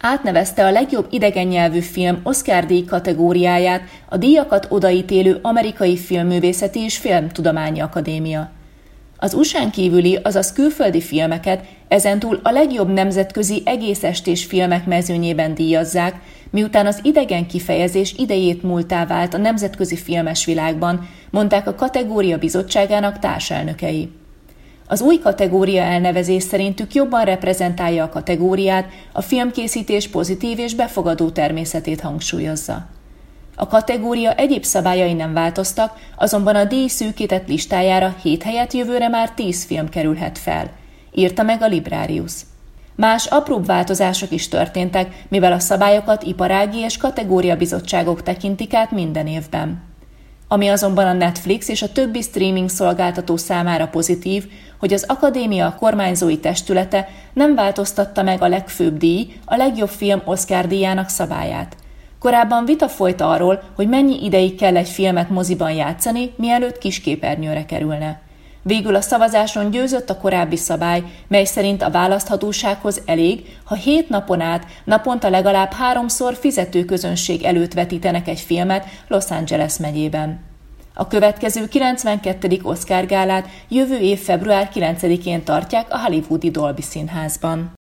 átnevezte a legjobb idegen nyelvű film Oscar-díj kategóriáját a díjakat odaítélő Amerikai Filmművészeti és Filmtudományi Akadémia. Az USA-n kívüli, azaz külföldi filmeket ezentúl a legjobb nemzetközi egészestés filmek mezőnyében díjazzák, miután az idegen kifejezés idejét múltá vált a nemzetközi filmes világban, mondták a kategória bizottságának társelnökei. Az új kategória elnevezés szerintük jobban reprezentálja a kategóriát, a filmkészítés pozitív és befogadó természetét hangsúlyozza. A kategória egyéb szabályai nem változtak, azonban a díj szűkített listájára 7 helyett jövőre már 10 film kerülhet fel, írta meg a Librarius. Más apróbb változások is történtek, mivel a szabályokat iparági és kategóriabizottságok tekintik át minden évben. Ami azonban a Netflix és a többi streaming szolgáltató számára pozitív, hogy az akadémia kormányzói testülete nem változtatta meg a legfőbb díj, a legjobb film Oscar-díjának szabályát. Korábban vita folyt arról, hogy mennyi ideig kell egy filmet moziban játszani, mielőtt kisképernyőre kerülne. Végül a szavazáson győzött a korábbi szabály, mely szerint a választhatósághoz elég, ha 7 napon át naponta legalább 3-szor fizető közönség előtt vetítenek egy filmet Los Angeles megyében. A következő 92. Oscar-gálát jövő év február 9-én tartják a hollywoodi Dolby Színházban.